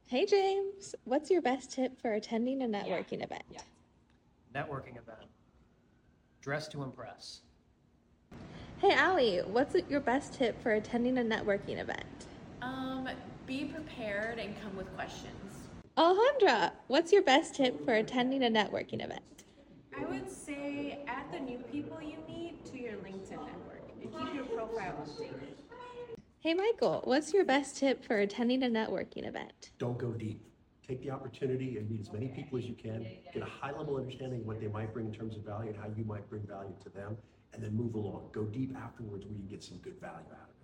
Hey James, what's your best tip for attending a networking event? Networking event. Dress to impress. Hey Allie, what's your best tip for attending a networking event? Um, be prepared and come with questions. Alejandra, what's your best tip for attending a networking event? I would say add the new people you meet to your LinkedIn network and keep your profile updated. Hey Michael, what's your best tip for attending a networking event? Don't go deep. Take the opportunity and meet as many people as you can, get a high level understanding of what they might bring in terms of value and how you might bring value to them, and then move along. Go deep afterwards where you get some good value out of it.